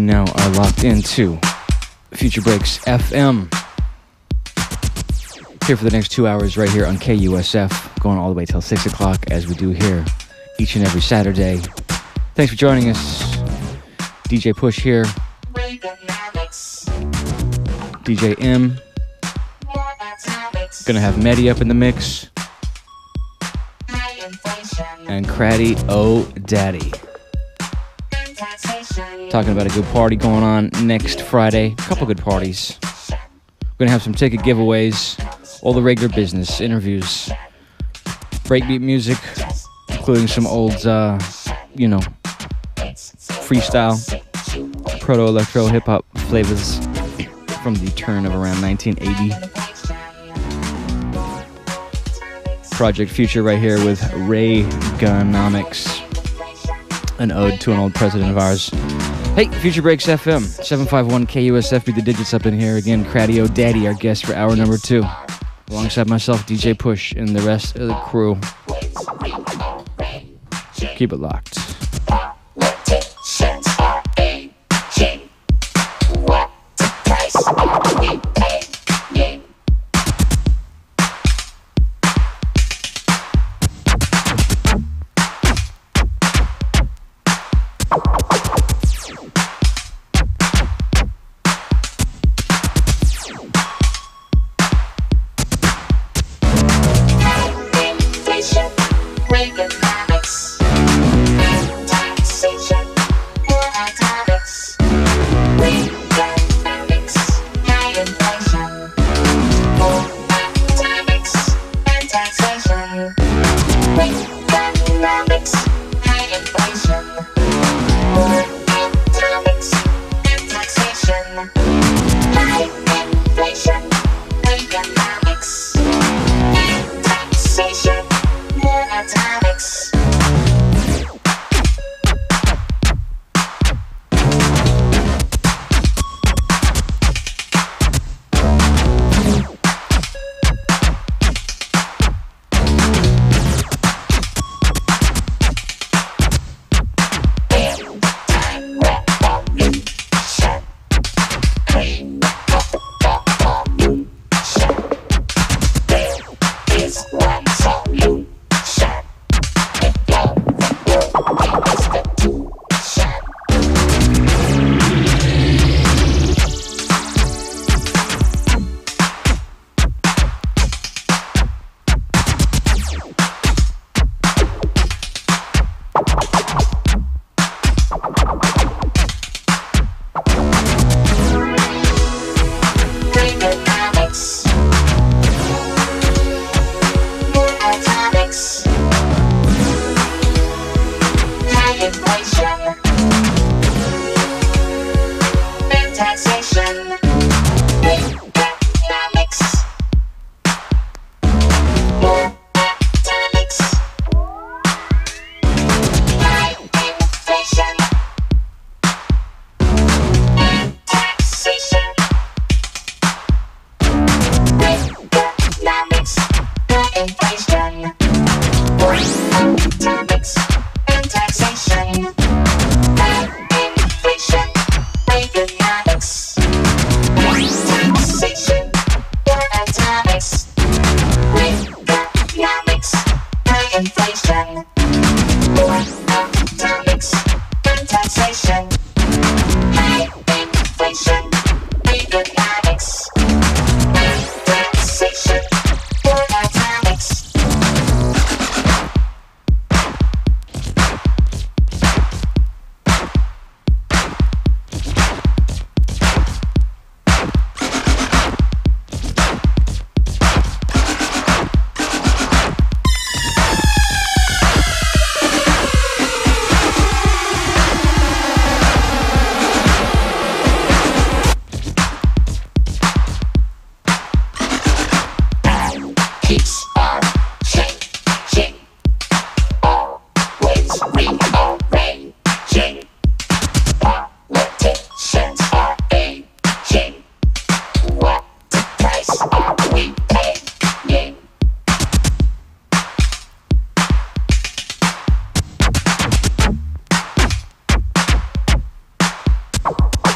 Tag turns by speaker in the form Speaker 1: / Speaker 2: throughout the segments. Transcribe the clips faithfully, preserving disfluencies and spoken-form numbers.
Speaker 1: now are locked into Future Breaks F M. Here for the next two hours right here on K U S F, going all the way till six o'clock as we do here each and every Saturday. Thanks for joining us. D J Push here. D J M. Gonna have Mehdi up in the mix. And Craddy O Daddy. Talking about a good party going on next Friday. A couple good parties. We're gonna have some ticket giveaways, all the regular business, interviews, breakbeat music, including some old, uh, you know, freestyle, proto-electro hip-hop flavors from the turn of around nineteen eighty. Project Future right here with Reaganomics, an ode to an old president of ours. Hey, Future Breaks F M, seven five one K U S F, be the digits up in here. Again, Craddy O Daddy, our guest for hour number two. Alongside myself, D J Push, and the rest of the crew. Keep it locked.
Speaker 2: You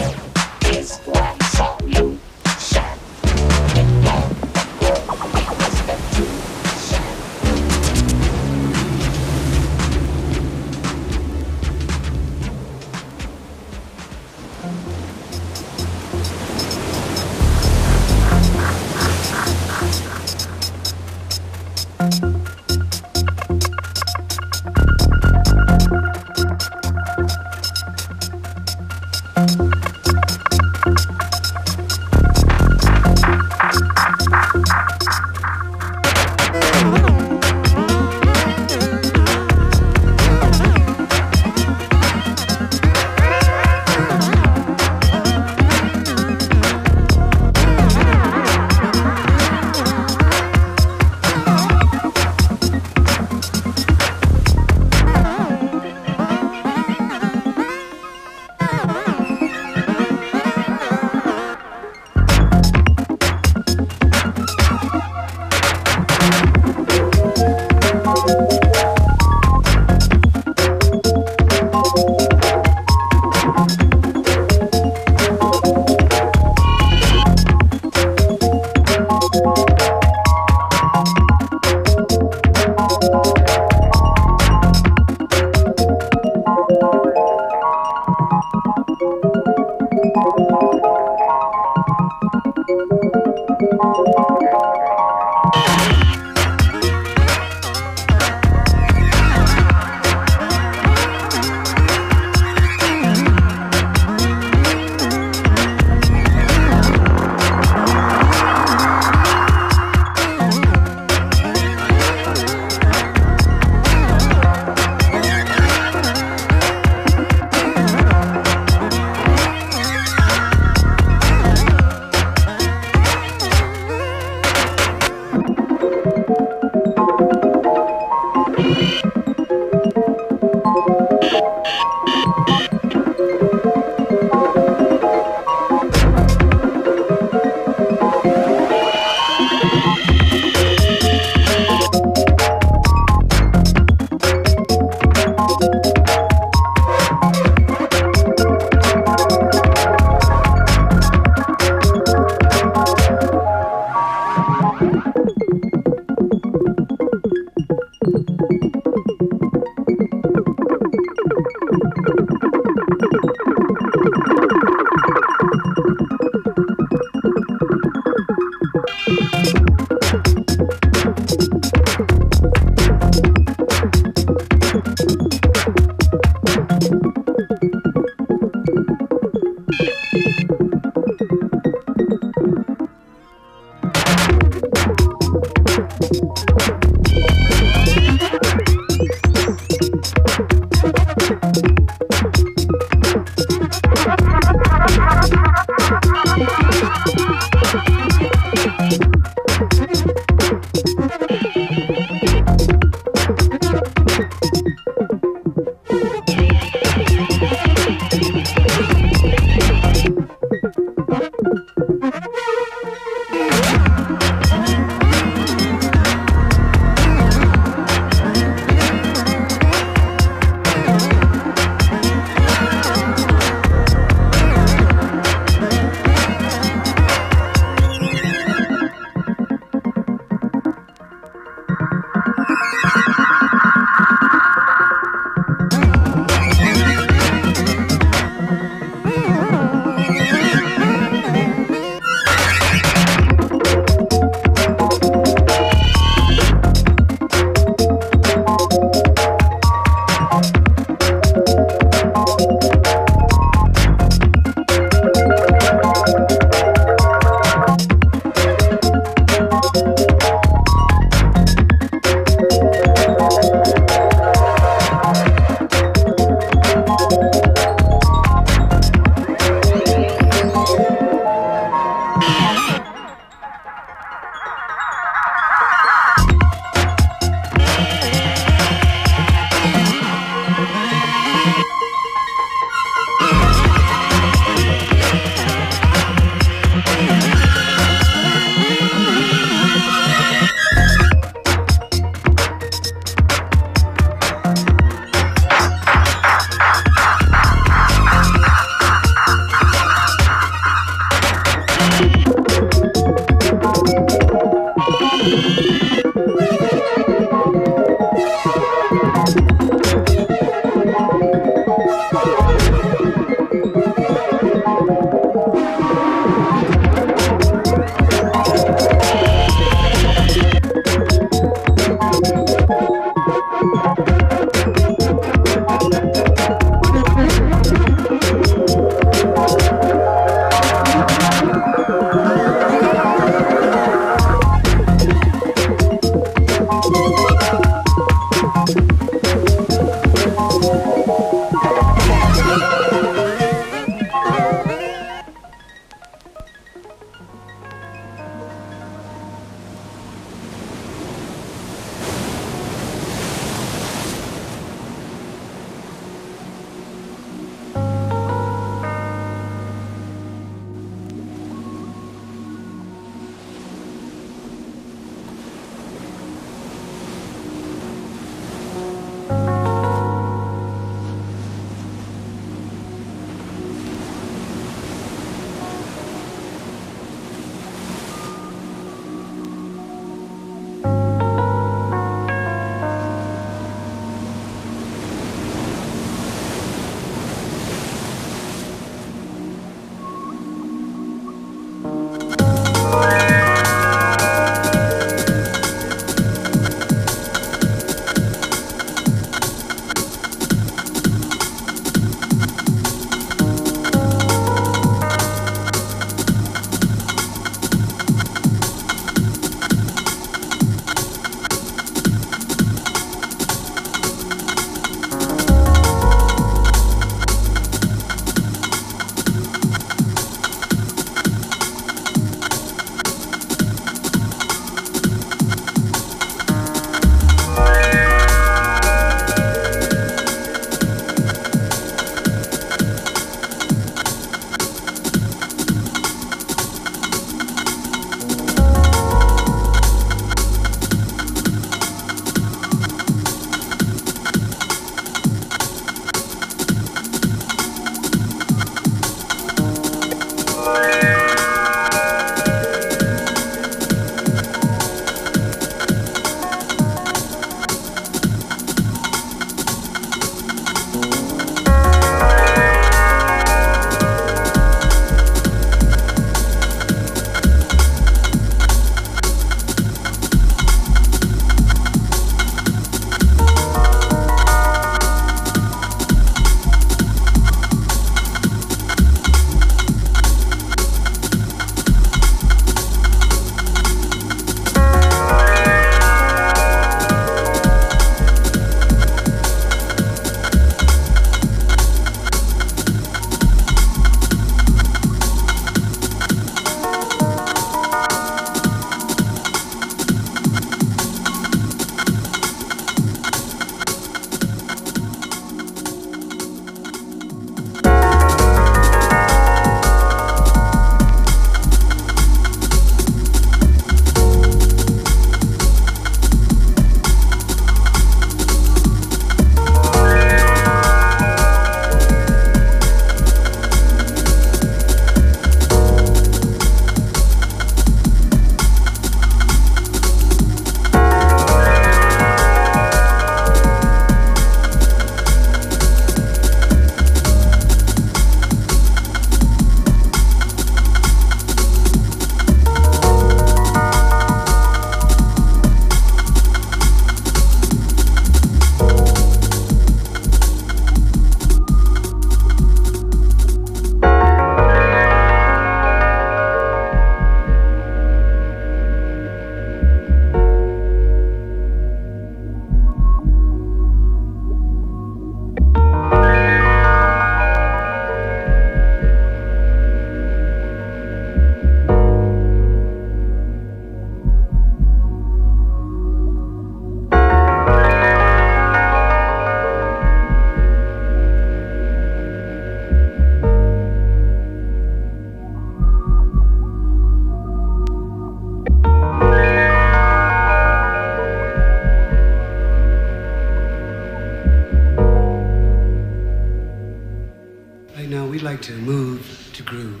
Speaker 2: like to move to groove.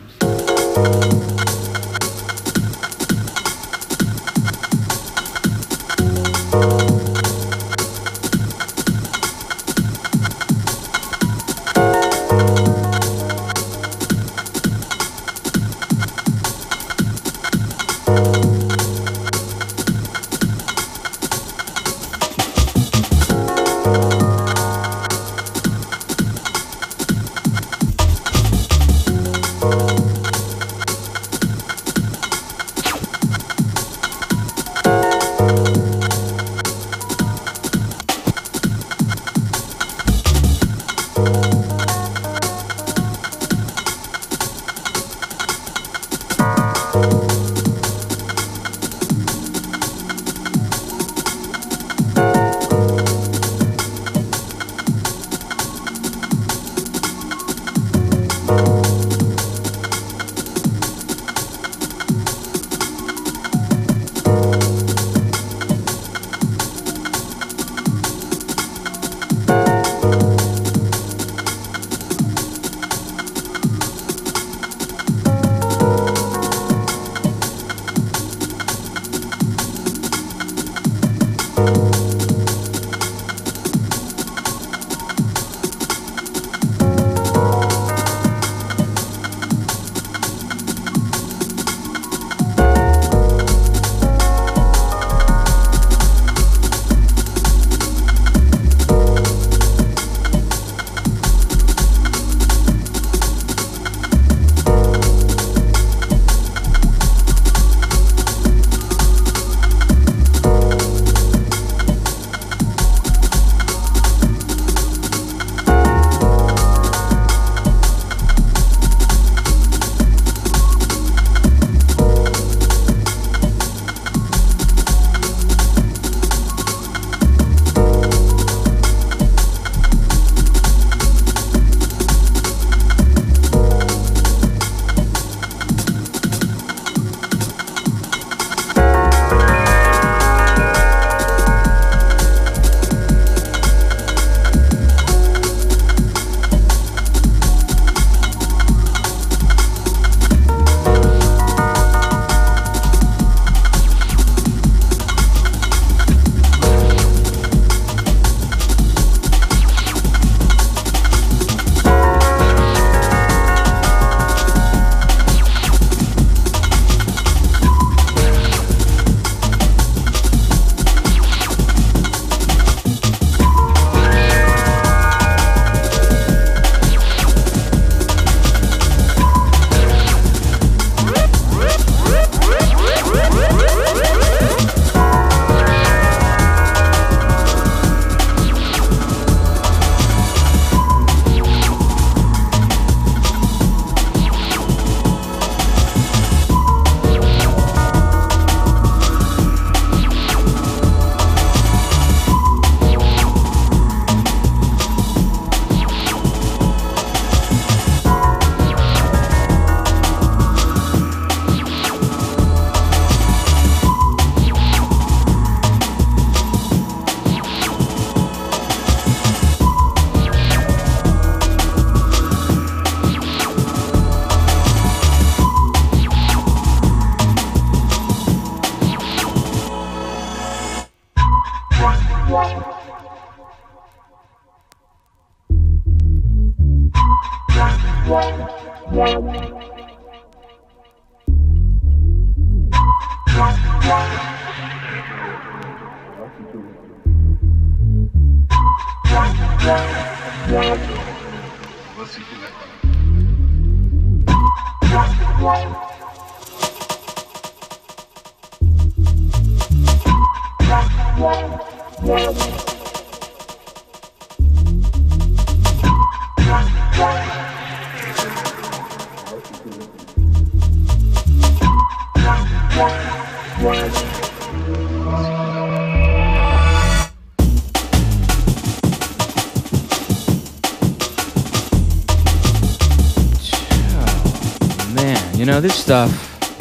Speaker 1: You know, this stuff,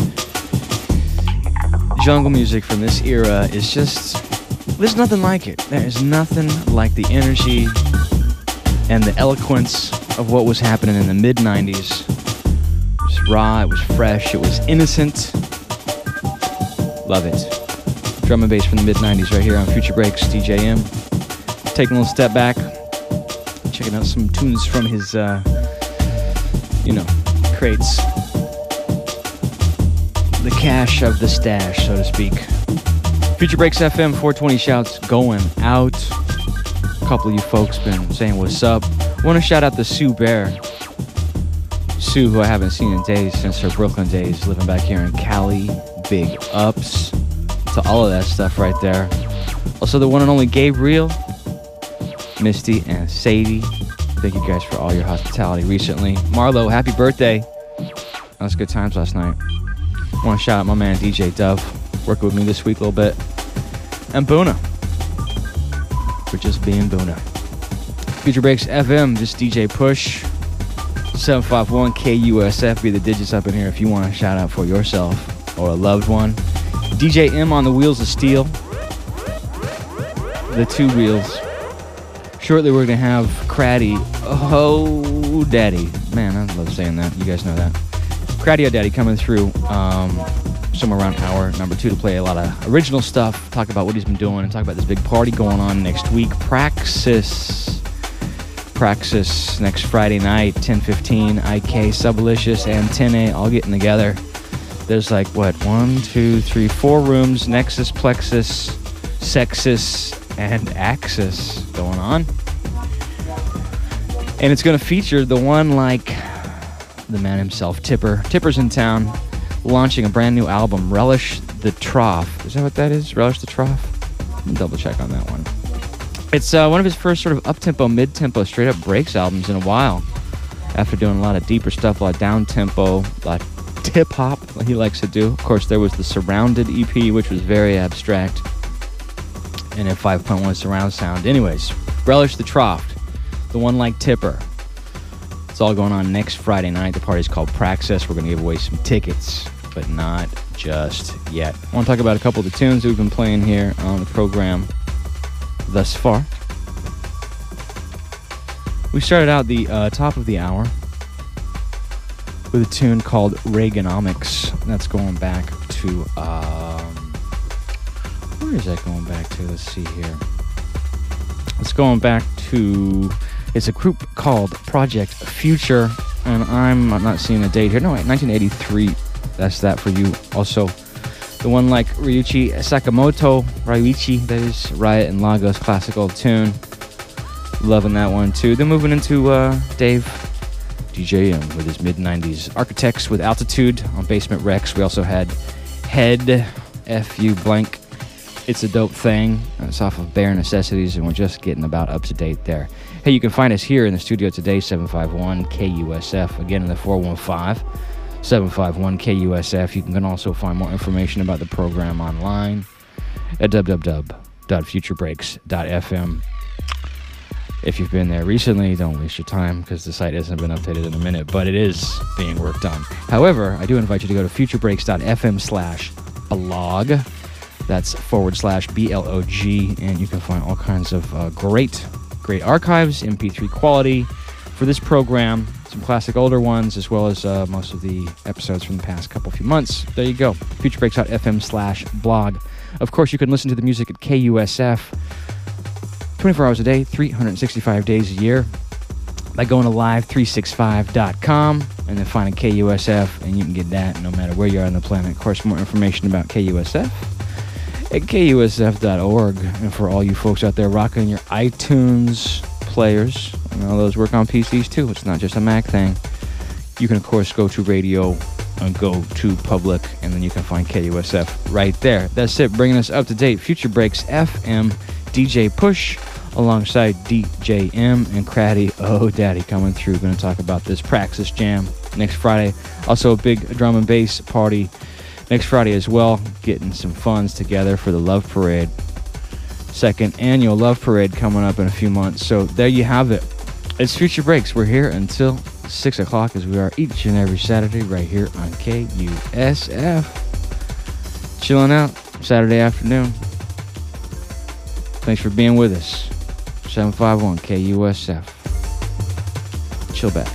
Speaker 1: jungle music from this era is just, there's nothing like it. There is nothing like the energy and the eloquence of what was happening in the mid nineties. It was raw, it was fresh, it was innocent. Love it. Drum and bass from the mid nineties right here on Future Breaks, D J M. Taking a little step back, checking out some tunes from his, uh, you know, crates. The cache of the stash, so to speak. Future Breaks F M four twenty shouts going out. A couple of you folks been saying what's up. Want to shout out to Sue Bear. Sue, who I haven't seen in days since her Brooklyn days, living back here in Cali. Big ups to all of that stuff right there. Also the one and only Gabriel, Misty, and Sadie. Thank you guys for all your hospitality recently. Marlo, happy birthday. That was good times last night. I want to shout out my man D J Dove, working with me this week a little bit. And Boona, for just being Boona. Future Breaks F M, just D J Push. seven five one K U S F. Be the digits up in here if you want to shout out for yourself or a loved one. D J M on the wheels of steel. The two wheels. Shortly we're going to have Craddy. Oh, Daddy. Man, I love saying that. You guys know that. Craddy O Daddy coming through um, somewhere around hour number two to play a lot of original stuff, talk about what he's been doing, and talk about this big party going on next week. Praxis. Praxis next Friday night, ten fifteen. I K, Subalicious, and ten A all getting together. There's like, what, one, two, three, four rooms, Nexus, Plexus, Sexus, and Axis going on. And it's going to feature the one like the man himself, Tipper. Tipper's in town, launching a brand new album, Relish the Trough. Is that what that is? Relish the Trough? Let me double check on that one. It's uh, one of his first sort of up-tempo, mid-tempo, straight-up breaks albums in a while. After doing a lot of deeper stuff, a lot of down-tempo, a lot of hip-hop he likes to do. Of course, there was the Surrounded E P, which was very abstract. And then five point one surround sound. Anyways, Relish the Trough, the one like Tipper. It's all going on next Friday night. The party's called Praxis. We're going to give away some tickets, but not just yet. I want to talk about a couple of the tunes that we've been playing here on the program thus far. We started out the uh, top of the hour with a tune called Reaganomics. That's going back to... Um, where is that going back to? Let's see here. It's going back to... It's a group called Project Future, and I'm, I'm not seeing a date here. No, wait, nineteen eighty-three. That's that for you. Also, the one like Ryuichi Sakamoto, Ryuichi, that is, Riot and Lagos classical tune. Loving that one too. Then moving into uh, Dave D J M with his mid nineties Architects with Altitude on Basement Rex. We also had Head, F U blank. It's a Dope Thing. It's off of Bare Necessities, and we're just getting about up to date there. Hey, you can find us here in the studio today, seven five one K U S F. Again, in the four one five, seven five one K U S F. You can also find more information about the program online at w w w dot future breaks dot f m. If you've been there recently, don't waste your time because the site hasn't been updated in a minute, but it is being worked on. However, I do invite you to go to futurebreaks.fm slash blog. That's forward slash B L O G, and you can find all kinds of uh, great, great archives, M P three quality for this program, some classic older ones, as well as uh, most of the episodes from the past couple few months. There you go, futurebreaks.fm slash blog. Of course, you can listen to the music at K U S F twenty-four hours a day, three hundred sixty-five days a year by going to live three sixty-five dot com and then finding K U S F, and you can get that no matter where you are on the planet. Of course, more information about K U S F at K U S F dot org. And for all you folks out there rocking your iTunes players, and all those work on P Cs too, it's not just a Mac thing. You can, of course, go to radio and go to public, and then you can find K U S F right there. That's it, bringing us up to date. Future Breaks F M, D J Push, alongside D J M and Craddy O Daddy coming through. Going to talk about this Praxis Jam next Friday. Also a big drum and bass party next Friday as well. Getting some funds together for the Love Parade. Second annual Love Parade coming up in a few months. So there you have it. It's Future Breaks. We're here until six o'clock as we are each and every Saturday right here on K U S F. Chilling out Saturday afternoon. Thanks for being with us. seven five one K U S F. Chill back.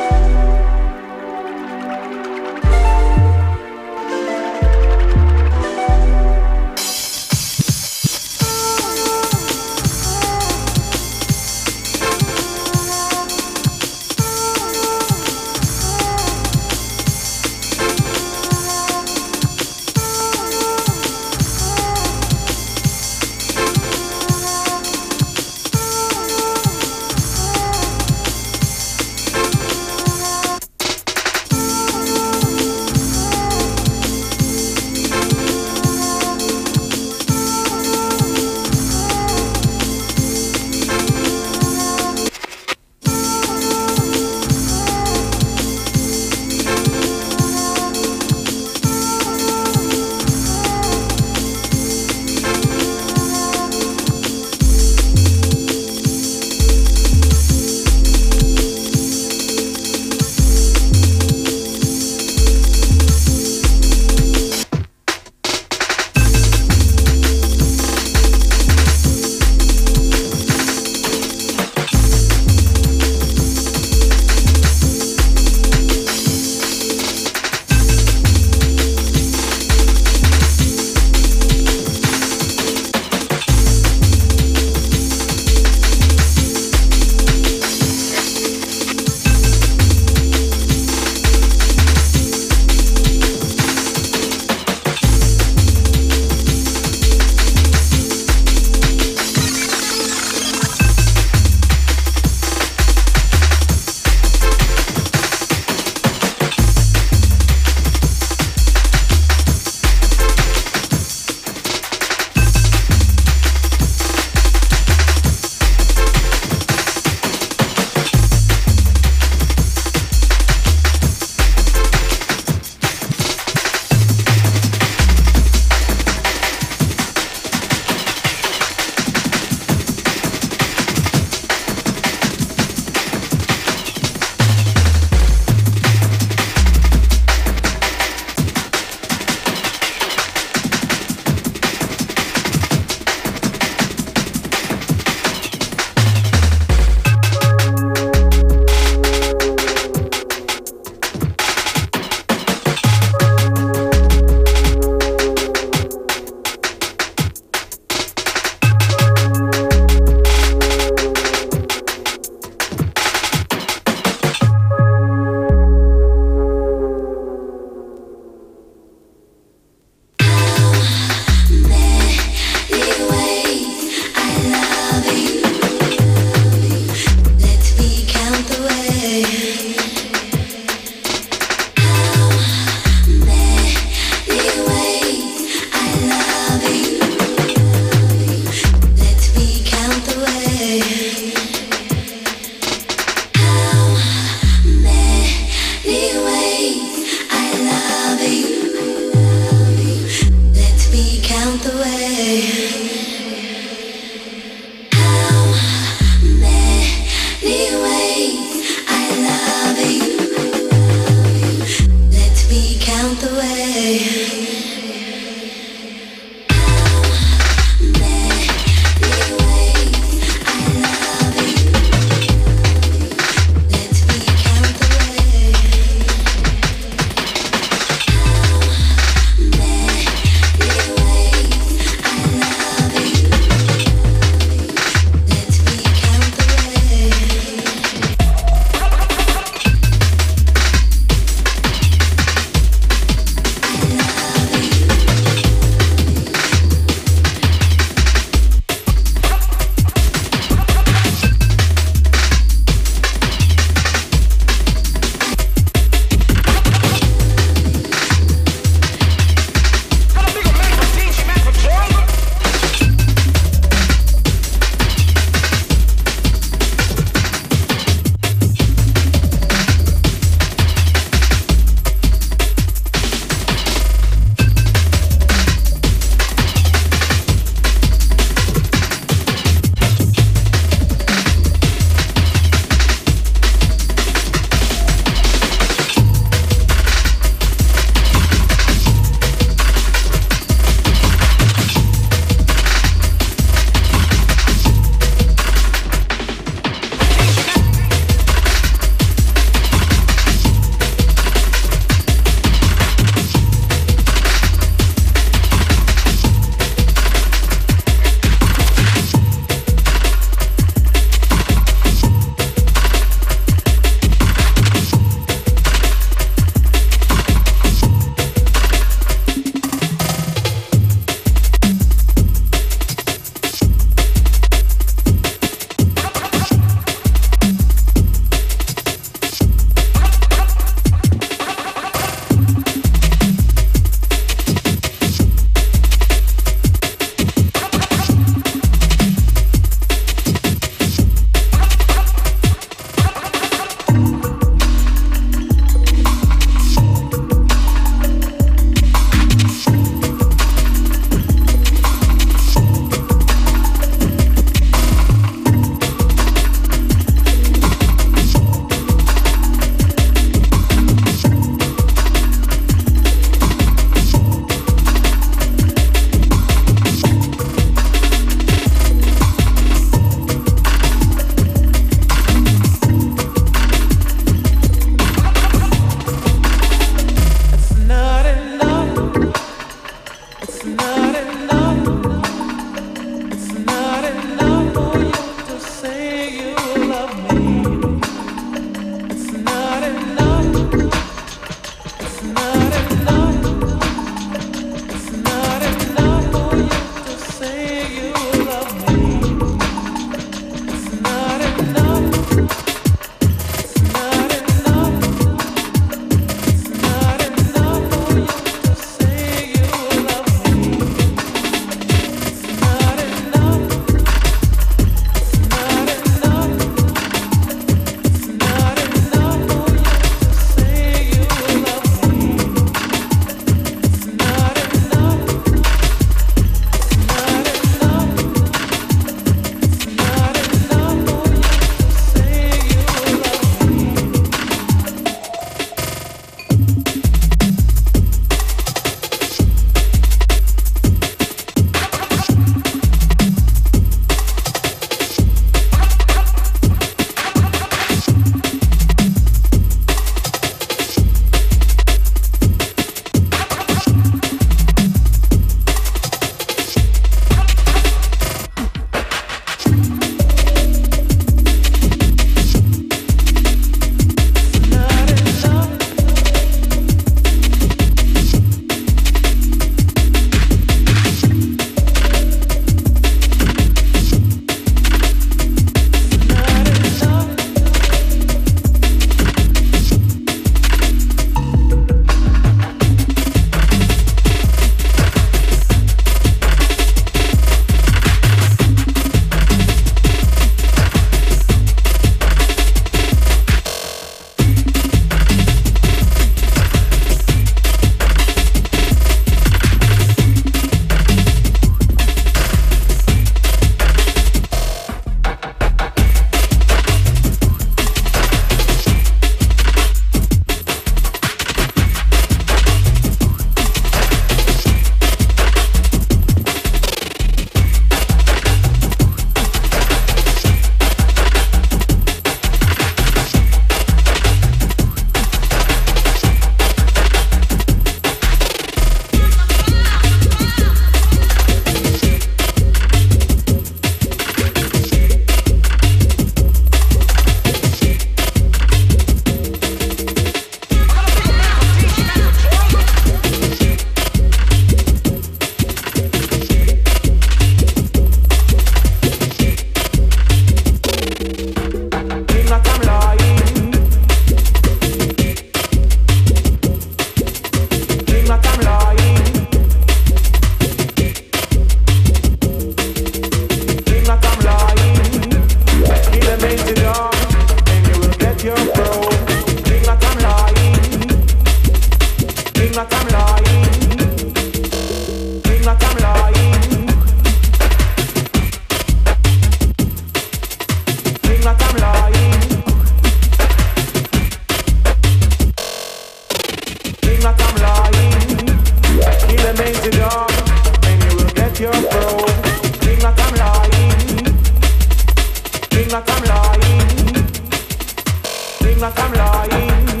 Speaker 3: that I'm lying.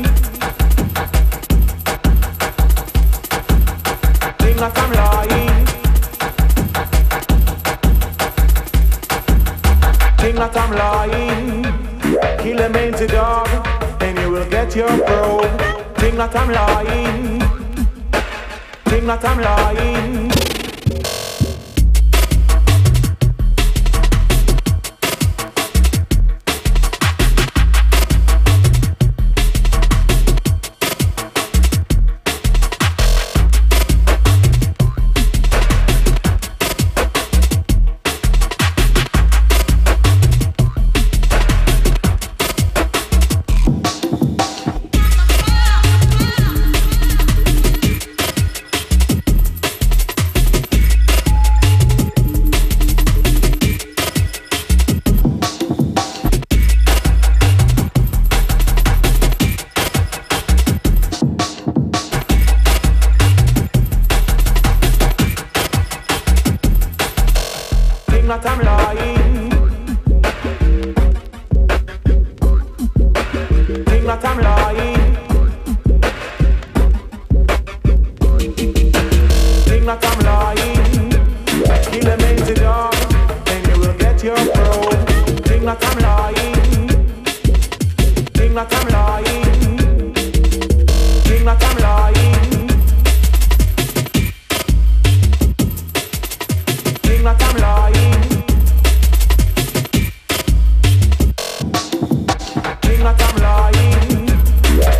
Speaker 3: Think that I'm lying. Think that I'm lying. Kill a mangy dog, and you will get your probe. Think that I'm lying. Think that I'm lying. That I'm lying. Think that I'm lying. Think that I'm lying. Kill a mangy dog, and you will get your probe. Think that I'm lying. Think that I'm lying. Think that I'm lying. Think that I'm lying. Think that I'm lying.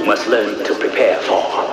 Speaker 4: must learn to prepare for.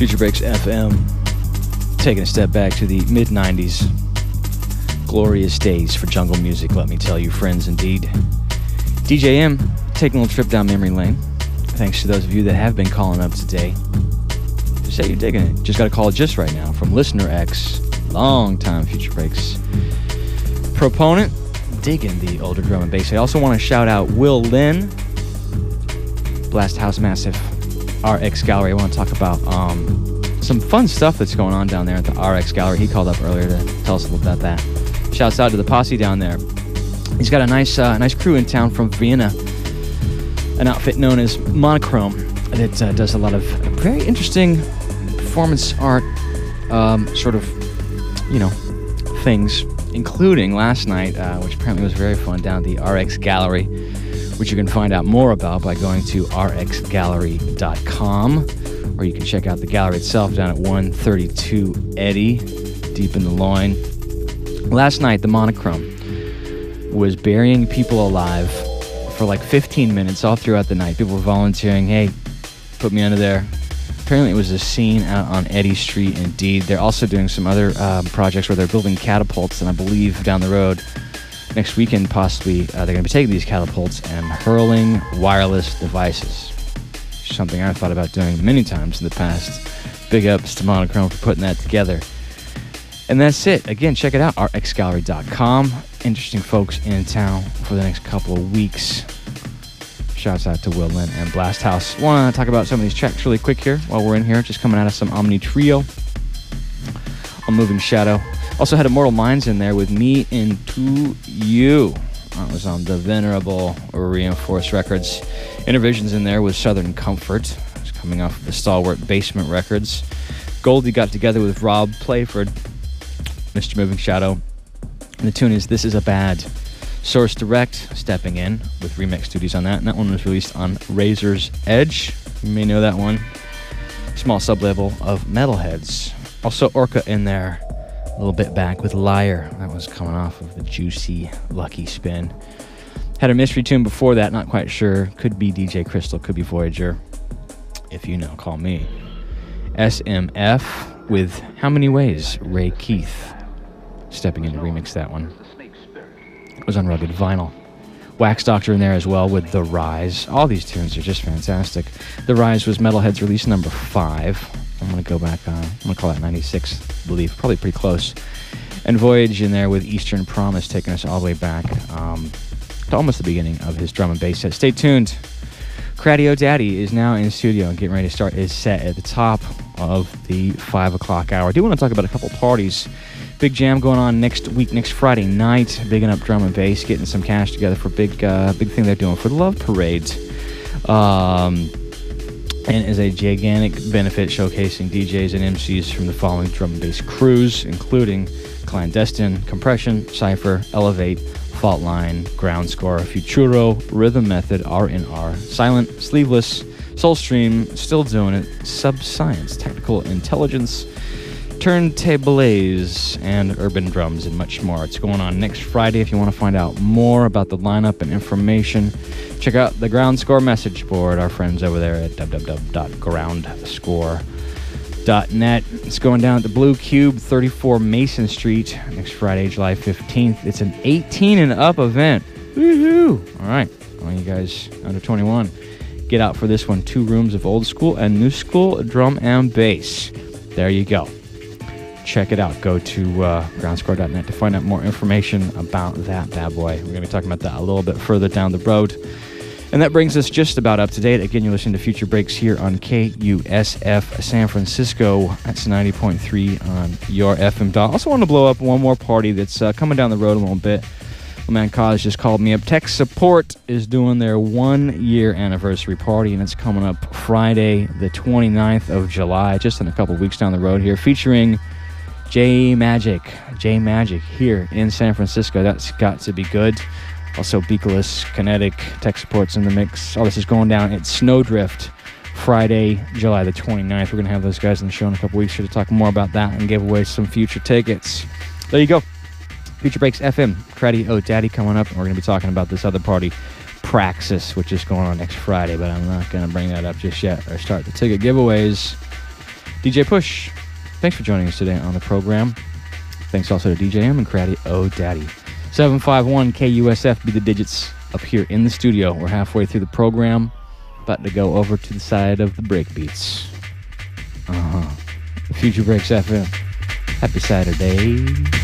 Speaker 1: Future Breaks F M, taking a step back to the mid nineties. Glorious days for jungle music, let me tell you, friends, indeed. D J M, taking a little trip down memory lane. Thanks to those of you that have been calling up today. Just say you're digging it. Just got a call just right now from Listener X, long time Future Breaks proponent, digging the older drum and bass. I also want to shout out Will Lynn, Blast House Massive, R X Gallery. I want to talk about um, some fun stuff that's going on down there at the R X Gallery. He called up earlier to tell us a little about that. Shouts out to the posse down there. He's got a nice uh, nice crew in town from Vienna, an outfit known as Monochrome that uh, does a lot of very interesting performance art um, sort of, you know, things, including last night, uh, which apparently was very fun, down at the R X Gallery, which you can find out more about by going to r x gallery dot com, or you can check out the gallery itself down at one thirty-two Eddy, deep in the loin. Last night, the Monochrome was burying people alive for like fifteen minutes all throughout the night. People were volunteering, hey, put me under there. Apparently it was a scene out on Eddy Street, indeed. They're also doing some other um, projects where they're building catapults, and I believe down the road, next weekend possibly, uh, they're going to be taking these catapults and hurling wireless devices. Something I've thought about doing many times in the past. Big ups to Monochrome for putting that together. And that's it. Again, check it out, r x gallery dot com. Interesting folks in town for the next couple of weeks. Shouts out to Will Lynn and Blast House. Want to talk about some of these tracks really quick here while we're in here. Just coming out of some Omni Trio on Moving Shadow. Also had Immortal Minds in there with Me Into You. That was on the venerable Reinforced Records. Intervisions in there with Southern Comfort. It's coming off of the Stalwart Basement Records. Goldie got together with Rob Playford, Mister Moving Shadow. And the tune is This Is a Bad. Source Direct stepping in with remix duties on that. And that one was released on Razor's Edge. You may know that one. Small sub-label of Metalheads. Also Orca in there a little bit back with Liar. That was coming off of the juicy Lucky Spin. Had a mystery tune before that, not quite sure. Could be D J Crystal, could be Voyager. If you know, call me. S M F with How Many Ways? Ray Keith stepping in to remix that one. It was on Rugged Vinyl. Wax Doctor in there as well with The Rise. All these tunes are just fantastic. The Rise was Metalhead's release number five. I'm going to go back, uh, I'm going to call that ninety-six, I believe. Probably pretty close. And Voyage in there with Eastern Promise taking us all the way back um, to almost the beginning of his drum and bass set. Stay tuned. Cradio Daddy is now in the studio and getting ready to start his set at the top of the five o'clock hour. I do want to talk about a couple parties. Big jam going on next week, next Friday night. Bigging up drum and bass, getting some cash together for big, uh, big thing they're doing for the Love Parade. Um, and is a gigantic benefit showcasing D Js and M Cs from the following drum and bass crews, including Clandestine, Compression, Cypher, Elevate, Fault Line, Ground Score, Futuro, Rhythm Method, R N R, Silent, Sleeveless, Soulstream, Still Doing It, Subscience, Technical Intelligence, Turntables, and Urban Drums, and much more. It's going on next Friday. If you want to find out more about the lineup and information, check out the Ground Score message board. Our friends over there at w w w dot ground score dot net. It's going down at the Blue Cube, thirty-four Mason Street, next Friday, July fifteenth. It's an eighteen and up event. Woohoo! All right, all you guys under twenty-one, get out for this one. Two rooms of old school and new school drum and bass. There you go. Check it out. Go to uh, ground score dot net to find out more information about that bad boy. We're going to be talking about that a little bit further down the road. And that brings us just about up to date. Again, you're listening to Future Breaks here on K U S F San Francisco. That's ninety point three on your F M dial. Also want to blow up one more party that's uh, coming down the road a little bit. My man Kaz just called me up. Tech Support is doing their one-year anniversary party, and it's coming up Friday, the twenty-ninth of July, just in a couple weeks down the road here, featuring J Magic. J Magic here in San Francisco. That's got to be good. Also, Beakless, Kinetic, Tech Support's in the mix. All this is going down at Snowdrift Friday, July the twenty-ninth. We're going to have those guys on the show in a couple weeks here to talk more about that and give away some future tickets. There you go. Future Breaks F M, Cradio Daddy coming up, and we're going to be talking about this other party, Praxis, which is going on next Friday, but I'm not going to bring that up just yet or start the ticket giveaways. D J Push, thanks for joining us today on the program. Thanks also to D J M and Craddy Oh Daddy. seven five one K U S F be the digits up here in the studio. We're halfway through the program, about to go over to the side of the breakbeats. Uh-huh. The Future Breaks F M. Happy Saturday.